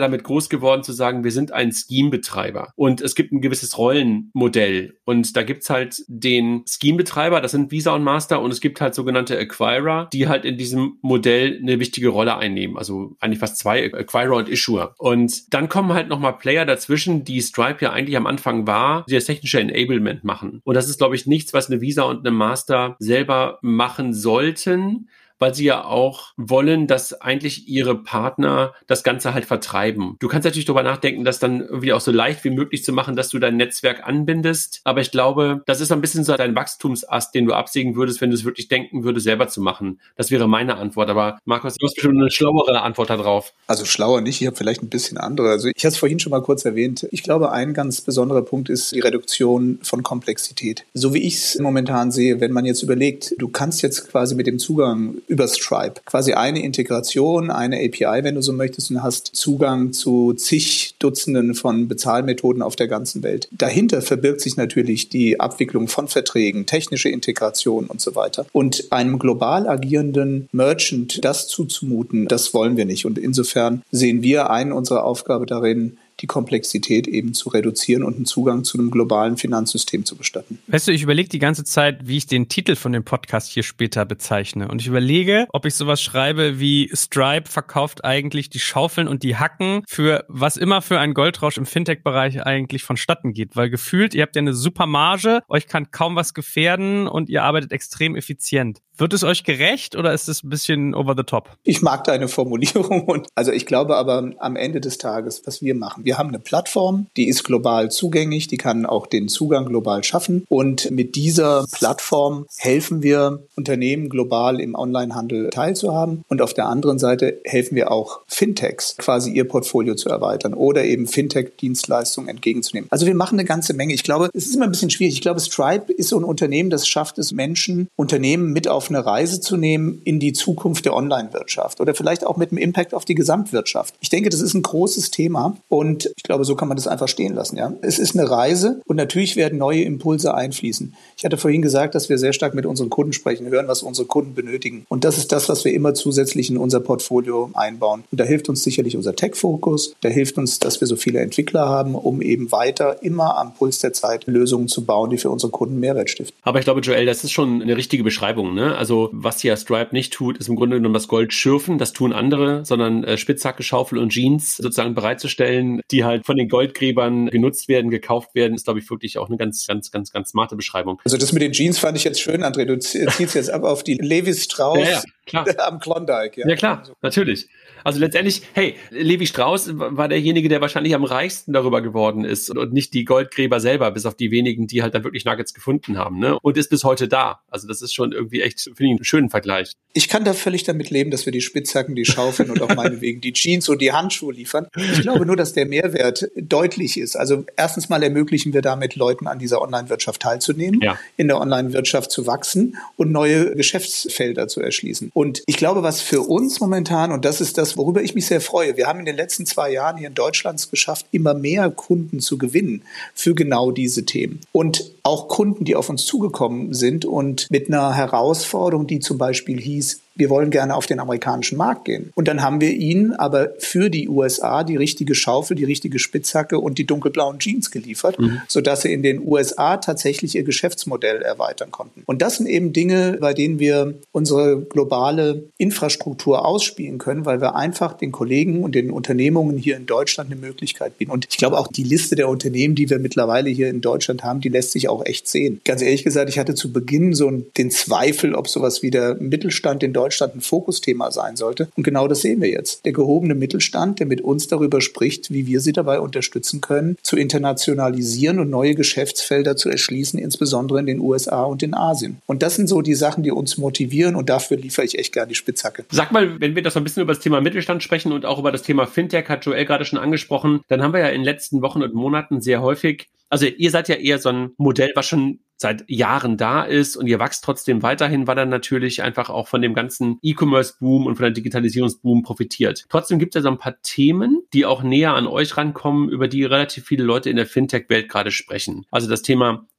damit groß geworden zu sagen, wir sind ein Scheme-Betreiber und es gibt ein gewisses Rollenmodell und da gibt's halt den Scheme-Betreiber, das sind Visa und Master und es gibt halt sogenannte Acquirer, die halt in diesem Modell eine wichtige Rolle einnehmen, also eigentlich fast zwei, Acquirer und Issuer. Und dann kommen halt nochmal Player dazwischen, die Stripe ja eigentlich am Anfang war, die das technische Enablement machen. Und das ist, glaube ich, nichts, was eine Visa und eine Master selber machen sollten, weil sie ja auch wollen, dass eigentlich ihre Partner das Ganze halt vertreiben. Du kannst natürlich darüber nachdenken, das dann irgendwie auch so leicht wie möglich zu machen, dass du dein Netzwerk anbindest. Aber ich glaube, das ist ein bisschen so dein Wachstumsast, den du absägen würdest, wenn du es wirklich denken würdest, selber zu machen. Das wäre meine Antwort. Aber Markus, du hast bestimmt eine schlauere Antwort darauf. Also schlauer nicht, ich habe vielleicht ein bisschen andere. Also ich hatte es vorhin schon mal kurz erwähnt. Ich glaube, ein ganz besonderer Punkt ist die Reduktion von Komplexität. So wie ich es momentan sehe, wenn man jetzt überlegt, du kannst jetzt quasi mit dem Zugang über Stripe. Quasi eine Integration, eine A P I, wenn du so möchtest, und hast Zugang zu zig Dutzenden von Bezahlmethoden auf der ganzen Welt. Dahinter verbirgt sich natürlich die Abwicklung von Verträgen, technische Integration und so weiter. Und einem global agierenden Merchant das zuzumuten, das wollen wir nicht. Und insofern sehen wir eine unserer Aufgabe darin, die Komplexität eben zu reduzieren und einen Zugang zu einem globalen Finanzsystem zu gestatten. Weißt du, ich überlege die ganze Zeit, wie ich den Titel von dem Podcast hier später bezeichne. Und ich überlege, ob ich sowas schreibe wie Stripe verkauft eigentlich die Schaufeln und die Hacken für was immer für ein Goldrausch im Fintech-Bereich eigentlich vonstatten geht. Weil gefühlt, ihr habt ja eine super Marge, euch kann kaum was gefährden und ihr arbeitet extrem effizient. Wird es euch gerecht oder ist es ein bisschen over the top? Ich mag deine Formulierung. Und also ich glaube aber am Ende des Tages, was wir machen, wir haben eine Plattform, die ist global zugänglich, die kann auch den Zugang global schaffen. Und mit dieser Plattform helfen wir Unternehmen global im Onlinehandel teilzuhaben. Und auf der anderen Seite helfen wir auch Fintechs, quasi ihr Portfolio zu erweitern oder eben Fintech-Dienstleistungen entgegenzunehmen. Also wir machen eine ganze Menge. Ich glaube, es ist immer ein bisschen schwierig. Ich glaube, Stripe ist so ein Unternehmen, das schafft es, Menschen, Unternehmen mit auf eine Reise zu nehmen in die Zukunft der Online-Wirtschaft oder vielleicht auch mit einem Impact auf die Gesamtwirtschaft. Ich denke, das ist ein großes Thema und ich glaube, so kann man das einfach stehen lassen. Ja, es ist eine Reise und natürlich werden neue Impulse einfließen. Ich hatte vorhin gesagt, dass wir sehr stark mit unseren Kunden sprechen, hören, was unsere Kunden benötigen. Und das ist das, was wir immer zusätzlich in unser Portfolio einbauen. Und da hilft uns sicherlich unser Tech-Fokus, da hilft uns, dass wir so viele Entwickler haben, um eben weiter immer am Puls der Zeit Lösungen zu bauen, die für unsere Kunden Mehrwert stiften. Aber ich glaube, Joel, das ist schon eine richtige Beschreibung, ne? Also was ja Stripe nicht tut, ist im Grunde genommen das Gold schürfen, das tun andere, sondern äh, Spitzhacke, Schaufel und Jeans sozusagen bereitzustellen, die halt von den Goldgräbern genutzt werden, gekauft werden, ist, glaube ich, wirklich auch eine ganz, ganz, ganz, ganz smarte Beschreibung. Also das mit den Jeans fand ich jetzt schön, André, du ziehst jetzt ab auf die Levi Strauss ja, ja, klar. am Klondike. Ja, ja klar, natürlich. Also letztendlich, hey, Levi Strauss war derjenige, der wahrscheinlich am reichsten darüber geworden ist und nicht die Goldgräber selber, bis auf die wenigen, die halt dann wirklich Nuggets gefunden haben, ne? Und ist bis heute da. Also das ist schon irgendwie echt, finde ich, einen schönen Vergleich. Ich kann da völlig damit leben, dass wir die Spitzhacken, die Schaufeln und auch meinetwegen die Jeans und die Handschuhe liefern. Ich glaube nur, dass der Mehrwert deutlich ist. Also erstens mal ermöglichen wir damit Leuten an dieser Online-Wirtschaft teilzunehmen, ja. in der Online-Wirtschaft zu wachsen und neue Geschäftsfelder zu erschließen. Und ich glaube, was für uns momentan, und das ist das, worüber ich mich sehr freue, wir haben in den letzten zwei Jahren hier in Deutschland es geschafft, immer mehr Kunden zu gewinnen für genau diese Themen. Und auch Kunden, die auf uns zugekommen sind und mit einer Herausforderung, die zum Beispiel hieß, wir wollen gerne auf den amerikanischen Markt gehen. Und dann haben wir ihnen aber für die U S A die richtige Schaufel, die richtige Spitzhacke und die dunkelblauen Jeans geliefert, mhm. sodass sie in den U S A tatsächlich ihr Geschäftsmodell erweitern konnten. Und das sind eben Dinge, bei denen wir unsere globale Infrastruktur ausspielen können, weil wir einfach den Kollegen und den Unternehmungen hier in Deutschland eine Möglichkeit bieten. Und ich glaube auch die Liste der Unternehmen, die wir mittlerweile hier in Deutschland haben, die lässt sich auch echt sehen. Ganz ehrlich gesagt, ich hatte zu Beginn so den Zweifel, ob sowas wie der Mittelstand in Deutschland Deutschland ein Fokusthema sein sollte. Und genau das sehen wir jetzt. Der gehobene Mittelstand, der mit uns darüber spricht, wie wir sie dabei unterstützen können, zu internationalisieren und neue Geschäftsfelder zu erschließen, insbesondere in den U S A und in Asien. Und das sind so die Sachen, die uns motivieren und dafür liefere ich echt gerne die Spitzhacke. Sag mal, wenn wir das so ein bisschen über das Thema Mittelstand sprechen und auch über das Thema Fintech, hat Joel gerade schon angesprochen, dann haben wir ja in den letzten Wochen und Monaten sehr häufig, also ihr seid ja eher so ein Modell, was schon seit Jahren da ist und ihr wächst trotzdem weiterhin, weil dann natürlich einfach auch von dem ganzen E-Commerce-Boom und von der Digitalisierungsboom profitiert. Trotzdem gibt es ja so ein paar Themen, die auch näher an euch rankommen, über die relativ viele Leute in der Fintech-Welt gerade sprechen. Also das Thema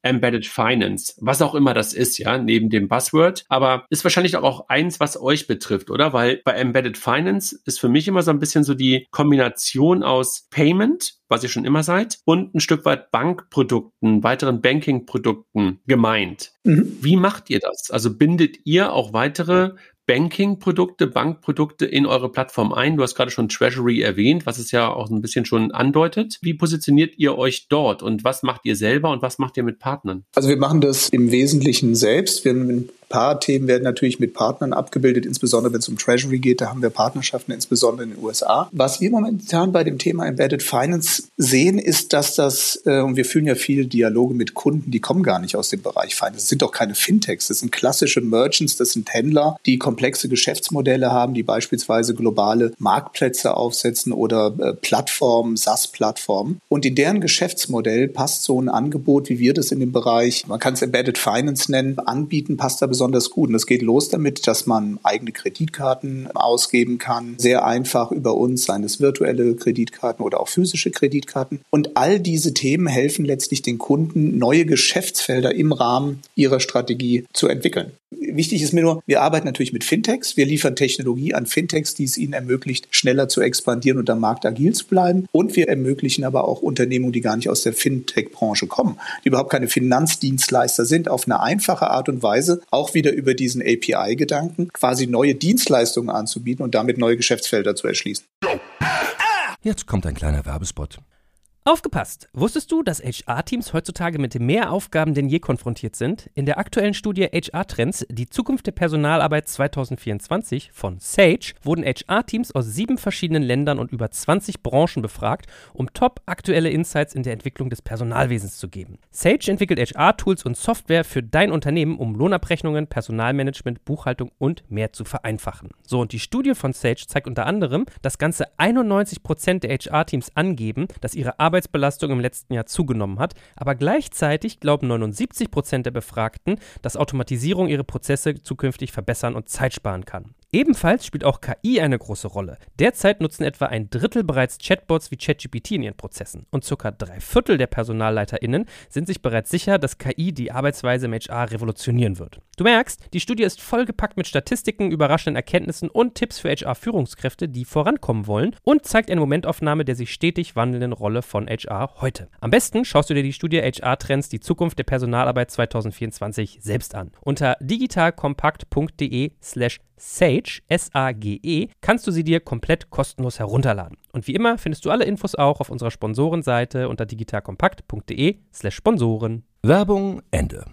Embedded Finance, was auch immer das ist, ja, neben dem Buzzword, aber ist wahrscheinlich auch eins, was euch betrifft, oder? Weil bei Embedded Finance ist für mich immer so ein bisschen so die Kombination aus Payment, was ihr schon immer seid, und ein Stück weit Bankprodukten, weiteren Banking-Produkten gemeint. Mhm. Wie macht ihr das? Also bindet ihr auch weitere Banking-Produkte, Bankprodukte in eure Plattform ein? Du hast gerade schon Treasury erwähnt, was es ja auch ein bisschen schon andeutet. Wie positioniert ihr euch dort und was macht ihr selber und was macht ihr mit Partnern? Also wir machen das im Wesentlichen selbst. Wir haben ein paar Themen werden natürlich mit Partnern abgebildet, insbesondere wenn es um Treasury geht. Da haben wir Partnerschaften, insbesondere in den U S A. Was wir momentan bei dem Thema Embedded Finance sehen, ist, dass das, äh, und wir führen ja viele Dialoge mit Kunden, die kommen gar nicht aus dem Bereich Finance. Das sind doch keine Fintechs, das sind klassische Merchants, das sind Händler, die komplexe Geschäftsmodelle haben, die beispielsweise globale Marktplätze aufsetzen oder äh, Plattformen, SaaS-Plattformen. Und in deren Geschäftsmodell passt so ein Angebot, wie wir das in dem Bereich, man kann es Embedded Finance nennen, anbieten, passt da besonders gut. Und das geht los damit, dass man eigene Kreditkarten ausgeben kann, sehr einfach über uns, seien es virtuelle Kreditkarten oder auch physische Kreditkarten. Und all diese Themen helfen letztlich den Kunden, neue Geschäftsfelder im Rahmen ihrer Strategie zu entwickeln. Wichtig ist mir nur, wir arbeiten natürlich mit Fintechs. Wir liefern Technologie an Fintechs, die es ihnen ermöglicht, schneller zu expandieren und am Markt agil zu bleiben. Und wir ermöglichen aber auch Unternehmungen, die gar nicht aus der Fintech-Branche kommen, die überhaupt keine Finanzdienstleister sind, auf eine einfache Art und Weise, auch wieder über diesen A P I-Gedanken, quasi neue Dienstleistungen anzubieten und damit neue Geschäftsfelder zu erschließen. Jetzt kommt ein kleiner Werbespot. Aufgepasst! Wusstest du, dass H R-Teams heutzutage mit mehr Aufgaben denn je konfrontiert sind? In der aktuellen Studie H R-Trends, die Zukunft der Personalarbeit zwanzig vierundzwanzig von Sage, wurden H R-Teams aus sieben verschiedenen Ländern und über zwanzig Branchen befragt, um top aktuelle Insights in der Entwicklung des Personalwesens zu geben. Sage entwickelt H R-Tools und Software für dein Unternehmen, um Lohnabrechnungen, Personalmanagement, Buchhaltung und mehr zu vereinfachen. So, und die Studie von Sage zeigt unter anderem, dass ganze einundneunzig Prozent der H R-Teams angeben, dass ihre Arbeit Arbeitsbelastung im letzten Jahr zugenommen hat, aber gleichzeitig glauben neunundsiebzig Prozent der Befragten, dass Automatisierung ihre Prozesse zukünftig verbessern und Zeit sparen kann. Ebenfalls spielt auch K I eine große Rolle. Derzeit nutzen etwa ein Drittel bereits Chatbots wie ChatGPT in ihren Prozessen und circa drei Viertel der PersonalleiterInnen sind sich bereits sicher, dass K I die Arbeitsweise im H R revolutionieren wird. Du merkst, die Studie ist vollgepackt mit Statistiken, überraschenden Erkenntnissen und Tipps für H R-Führungskräfte, die vorankommen wollen und zeigt eine Momentaufnahme der sich stetig wandelnden Rolle von H R heute. Am besten schaust du dir die Studie H R-Trends, die Zukunft der Personalarbeit zwanzig vierundzwanzig selbst an. Unter digitalkompakt.de slash Sage, S A G E, kannst du sie dir komplett kostenlos herunterladen. Und wie immer findest du alle Infos auch auf unserer Sponsorenseite unter digitalkompakt.de slash Sponsoren. Werbung Ende.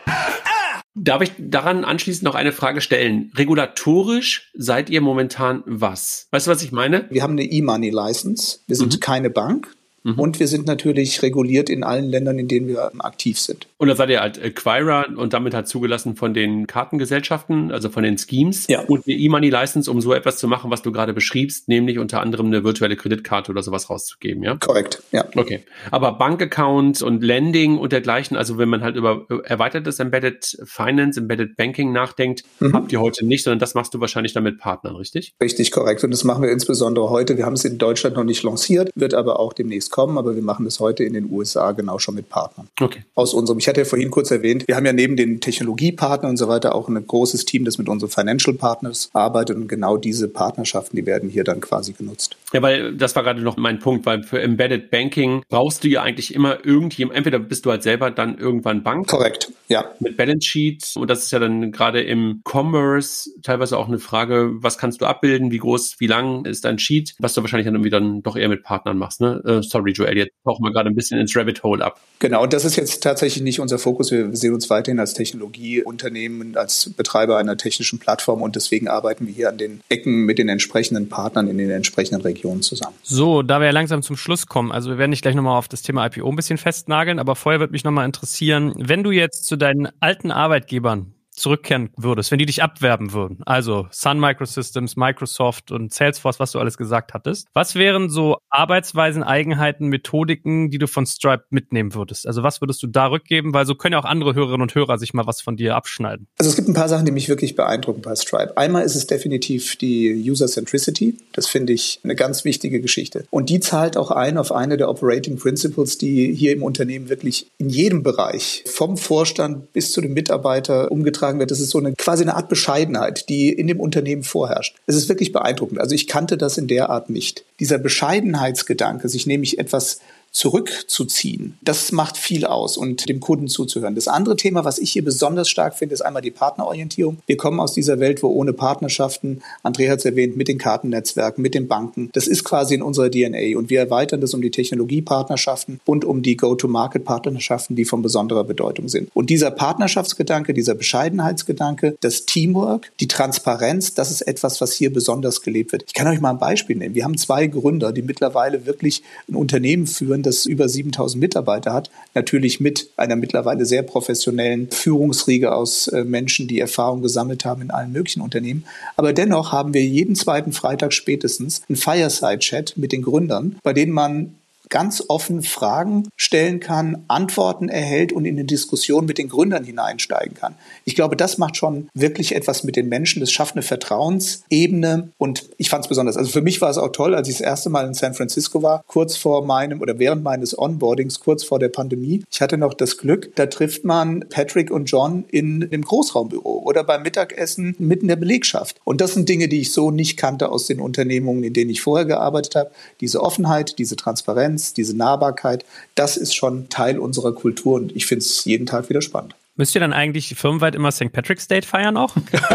Darf ich daran anschließend noch eine Frage stellen? Regulatorisch seid ihr momentan was? Weißt du, was ich meine? Wir haben eine E-Money-License. Wir sind mhm. keine Bank. Mhm. Und wir sind natürlich reguliert in allen Ländern, in denen wir aktiv sind. Und da seid ihr halt Acquirer und damit halt zugelassen von den Kartengesellschaften, also von den Schemes. Ja. Und eine E-Money-License, um so etwas zu machen, was du gerade beschriebst, nämlich unter anderem eine virtuelle Kreditkarte oder sowas rauszugeben, ja? Korrekt, ja. Okay. Aber Bankaccount und Lending und dergleichen, also wenn man halt über erweitertes Embedded Finance, Embedded Banking nachdenkt, mhm. habt ihr heute nicht, sondern das machst du wahrscheinlich dann mit Partnern, richtig? Richtig, korrekt. Und das machen wir insbesondere heute. Wir haben es in Deutschland noch nicht lanciert, wird aber auch demnächst kommen, aber wir machen das heute in den U S A genau schon mit Partnern. Okay. Aus unserem, ich hatte ja vorhin kurz erwähnt, wir haben ja neben den Technologiepartnern und so weiter auch ein großes Team, das mit unseren Financial Partners arbeitet und genau diese Partnerschaften, die werden hier dann quasi genutzt. Ja, weil das war gerade noch mein Punkt, weil für Embedded Banking brauchst du ja eigentlich immer irgendjemand, entweder bist du halt selber dann irgendwann Bank. Korrekt, ja. Mit Balance Sheet und das ist ja dann gerade im Commerce teilweise auch eine Frage, was kannst du abbilden, wie groß, wie lang ist dein Sheet, was du wahrscheinlich dann irgendwie dann doch eher mit Partnern machst, ne? Uh, sorry, Joel, jetzt tauchen wir gerade ein bisschen ins Rabbit Hole ab. Genau, und das ist jetzt tatsächlich nicht unser Fokus. Wir sehen uns weiterhin als Technologieunternehmen, als Betreiber einer technischen Plattform und deswegen arbeiten wir hier an den Ecken mit den entsprechenden Partnern in den entsprechenden Regionen zusammen. So, da wir ja langsam zum Schluss kommen, also wir werden dich gleich nochmal auf das Thema I P O ein bisschen festnageln, aber vorher würde mich nochmal interessieren, wenn du jetzt zu deinen alten Arbeitgebern zurückkehren würdest, wenn die dich abwerben würden, also Sun Microsystems, Microsoft und Salesforce, was du alles gesagt hattest, was wären so Arbeitsweisen, Eigenheiten, Methodiken, die du von Stripe mitnehmen würdest? Also was würdest du da rückgeben? Weil so können ja auch andere Hörerinnen und Hörer sich mal was von dir abschneiden. Also es gibt ein paar Sachen, die mich wirklich beeindrucken bei Stripe. Einmal ist es definitiv die User-Centricity. Das finde ich eine ganz wichtige Geschichte. Und die zahlt auch ein auf eine der Operating Principles, die hier im Unternehmen wirklich in jedem Bereich, vom Vorstand bis zu dem Mitarbeiter umgetragen wird. Das ist so eine quasi eine Art Bescheidenheit, die in dem Unternehmen vorherrscht. Es ist wirklich beeindruckend. Also ich kannte das in der Art nicht. Dieser Bescheidenheitsgedanke, sich nämlich etwas zurückzuziehen, das macht viel aus und dem Kunden zuzuhören. Das andere Thema, was ich hier besonders stark finde, ist einmal die Partnerorientierung. Wir kommen aus dieser Welt, wo ohne Partnerschaften, André hat es erwähnt, mit den Kartennetzwerken, mit den Banken, das ist quasi in unserer D N A und wir erweitern das um die Technologiepartnerschaften und um die Go-to-Market-Partnerschaften, die von besonderer Bedeutung sind. Und dieser Partnerschaftsgedanke, dieser Bescheidenheitsgedanke, das Teamwork, die Transparenz, das ist etwas, was hier besonders gelebt wird. Ich kann euch mal ein Beispiel nennen. Wir haben zwei Gründer, die mittlerweile wirklich ein Unternehmen führen, das über siebentausend Mitarbeiter hat, natürlich mit einer mittlerweile sehr professionellen Führungsriege aus äh, Menschen, die Erfahrung gesammelt haben in allen möglichen Unternehmen. Aber dennoch haben wir jeden zweiten Freitag spätestens einen Fireside-Chat mit den Gründern, bei denen man ganz offen Fragen stellen kann, Antworten erhält und in eine Diskussion mit den Gründern hineinsteigen kann. Ich glaube, das macht schon wirklich etwas mit den Menschen. Das schafft eine Vertrauensebene und ich fand es besonders. Also für mich war es auch toll, als ich das erste Mal in San Francisco war, kurz vor meinem oder während meines Onboardings, kurz vor der Pandemie. Ich hatte noch das Glück, da trifft man Patrick und John in einem Großraumbüro oder beim Mittagessen mitten in der Belegschaft. Und das sind Dinge, die ich so nicht kannte aus den Unternehmungen, in denen ich vorher gearbeitet habe. Diese Offenheit, diese Transparenz, diese Nahbarkeit, das ist schon Teil unserer Kultur und ich finde es jeden Tag wieder spannend. Müsst ihr dann eigentlich firmenweit immer Sankt Patrick's Day feiern auch?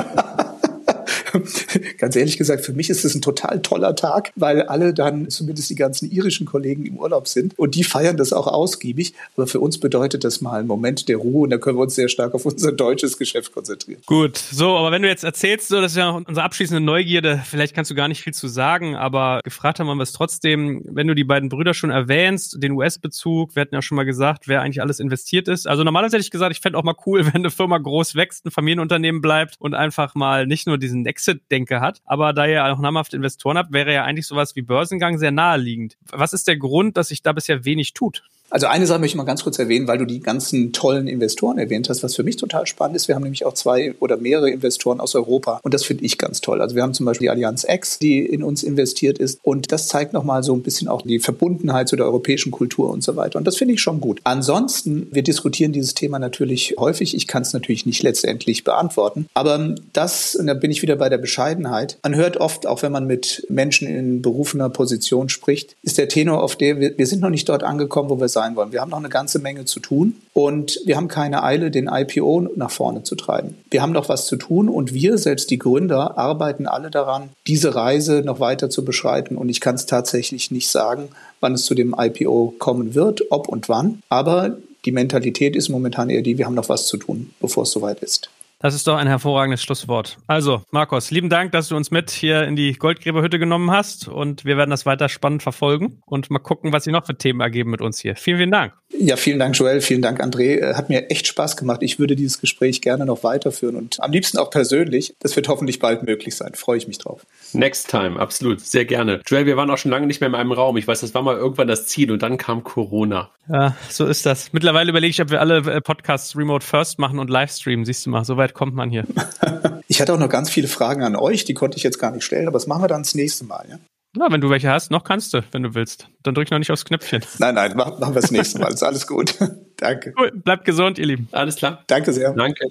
Ganz ehrlich gesagt, für mich ist es ein total toller Tag, weil alle dann, zumindest die ganzen irischen Kollegen, im Urlaub sind und die feiern das auch ausgiebig. Aber für uns bedeutet das mal einen Moment der Ruhe und da können wir uns sehr stark auf unser deutsches Geschäft konzentrieren. Gut, so, aber wenn du jetzt erzählst, so, das ist ja unsere abschließende Neugierde, vielleicht kannst du gar nicht viel zu sagen, aber gefragt haben wir es trotzdem, wenn du die beiden Brüder schon erwähnst, den U S-Bezug, wir hatten ja schon mal gesagt, wer eigentlich alles investiert ist. Also normalerweise hätte ich gesagt, ich fände auch mal cool, wenn eine Firma groß wächst, ein Familienunternehmen bleibt und einfach mal nicht nur diesen Exit-Denke hat, aber da ihr auch namhafte Investoren habt, wäre ja eigentlich sowas wie Börsengang sehr naheliegend. Was ist der Grund, dass sich da bisher wenig tut? Also eine Sache möchte ich mal ganz kurz erwähnen, weil du die ganzen tollen Investoren erwähnt hast, was für mich total spannend ist. Wir haben nämlich auch zwei oder mehrere Investoren aus Europa und das finde ich ganz toll. Also wir haben zum Beispiel die Allianz X, die in uns investiert ist und das zeigt nochmal so ein bisschen auch die Verbundenheit zu der europäischen Kultur und so weiter und das finde ich schon gut. Ansonsten, wir diskutieren dieses Thema natürlich häufig. Ich kann es natürlich nicht letztendlich beantworten, aber das, und da bin ich wieder bei der Bescheidenheit, man hört oft, auch wenn man mit Menschen in berufener Position spricht, ist der Tenor auf der, wir, wir sind noch nicht dort angekommen, wo wir sein wollen. Wir haben noch eine ganze Menge zu tun und wir haben keine Eile, den I P O nach vorne zu treiben. Wir haben noch was zu tun und wir, selbst die Gründer, arbeiten alle daran, diese Reise noch weiter zu beschreiten und ich kann es tatsächlich nicht sagen, wann es zu dem I P O kommen wird, ob und wann, aber die Mentalität ist momentan eher die, wir haben noch was zu tun, bevor es soweit ist. Das ist doch ein hervorragendes Schlusswort. Also, Markus, lieben Dank, dass du uns mit hier in die Goldgräberhütte genommen hast und wir werden das weiter spannend verfolgen und mal gucken, was sich noch für Themen ergeben mit uns hier. Vielen, vielen Dank. Ja, vielen Dank, Joel. Vielen Dank, André. Hat mir echt Spaß gemacht. Ich würde dieses Gespräch gerne noch weiterführen und am liebsten auch persönlich. Das wird hoffentlich bald möglich sein. Freue ich mich drauf. Next time, absolut. Sehr gerne. Joel, wir waren auch schon lange nicht mehr in einem Raum. Ich weiß, das war mal irgendwann das Ziel und dann kam Corona. Ja, so ist das. Mittlerweile überlege ich, ob wir alle Podcasts remote first machen und Livestreamen. Siehst du mal, so weit kommt man hier. Ich hatte auch noch ganz viele Fragen an euch, die konnte ich jetzt gar nicht stellen, aber das machen wir dann das nächste Mal, ja? Na, wenn du welche hast, noch kannst du, wenn du willst. Dann drück noch nicht aufs Knöpfchen. Nein, nein, machen, machen wir das nächste Mal. Ist alles gut. Danke. Cool, bleibt gesund, ihr Lieben. Alles klar. Danke sehr. Danke.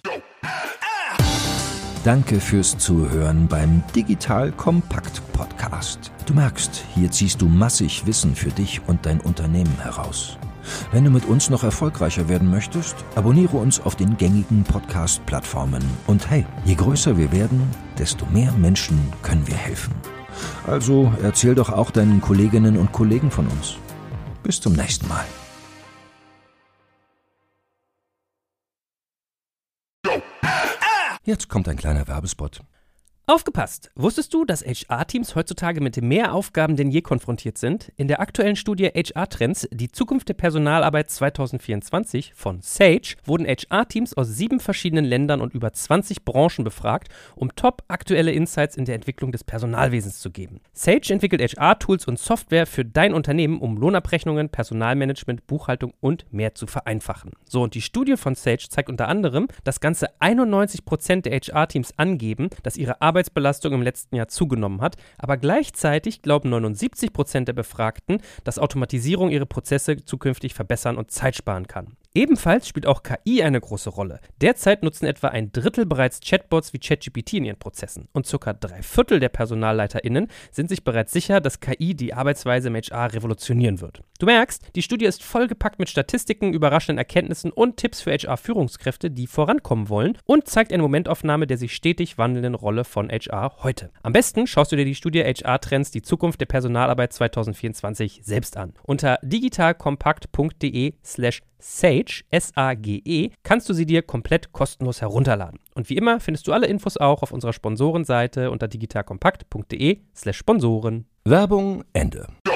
Danke fürs Zuhören beim Digital Kompakt Podcast. Du merkst, hier ziehst du massig Wissen für dich und dein Unternehmen heraus. Wenn du mit uns noch erfolgreicher werden möchtest, abonniere uns auf den gängigen Podcast-Plattformen. Und hey, je größer wir werden, desto mehr Menschen können wir helfen. Also erzähl doch auch deinen Kolleginnen und Kollegen von uns. Bis zum nächsten Mal. Jetzt kommt ein kleiner Werbespot. Aufgepasst! Wusstest du, dass H R-Teams heutzutage mit mehr Aufgaben denn je konfrontiert sind? In der aktuellen Studie H R-Trends, die Zukunft der Personalarbeit zwanzig vierundzwanzig von Sage, wurden H R-Teams aus sieben verschiedenen Ländern und über zwanzig Branchen befragt, um top aktuelle Insights in der Entwicklung des Personalwesens zu geben. Sage entwickelt H R-Tools und Software für dein Unternehmen, um Lohnabrechnungen, Personalmanagement, Buchhaltung und mehr zu vereinfachen. So, und die Studie von Sage zeigt unter anderem, dass ganze einundneunzig Prozent der H R-Teams angeben, dass ihre Arbeit Arbeitsbelastung im letzten Jahr zugenommen hat, aber gleichzeitig glauben neunundsiebzig Prozent der Befragten, dass Automatisierung ihre Prozesse zukünftig verbessern und Zeit sparen kann. Ebenfalls spielt auch K I eine große Rolle. Derzeit nutzen etwa ein Drittel bereits Chatbots wie ChatGPT in ihren Prozessen und circa drei Viertel der PersonalleiterInnen sind sich bereits sicher, dass K I die Arbeitsweise im H R revolutionieren wird. Du merkst, die Studie ist vollgepackt mit Statistiken, überraschenden Erkenntnissen und Tipps für H R-Führungskräfte, die vorankommen wollen und zeigt eine Momentaufnahme der sich stetig wandelnden Rolle von H R heute. Am besten schaust du dir die Studie H R-Trends, die Zukunft der Personalarbeit zwanzig vierundzwanzig selbst an. Unter digitalkompakt.de slash Sage, S A G E, kannst du sie dir komplett kostenlos herunterladen. Und wie immer findest du alle Infos auch auf unserer Sponsorenseite unter digitalkompakt.de slash Sponsoren. Werbung Ende.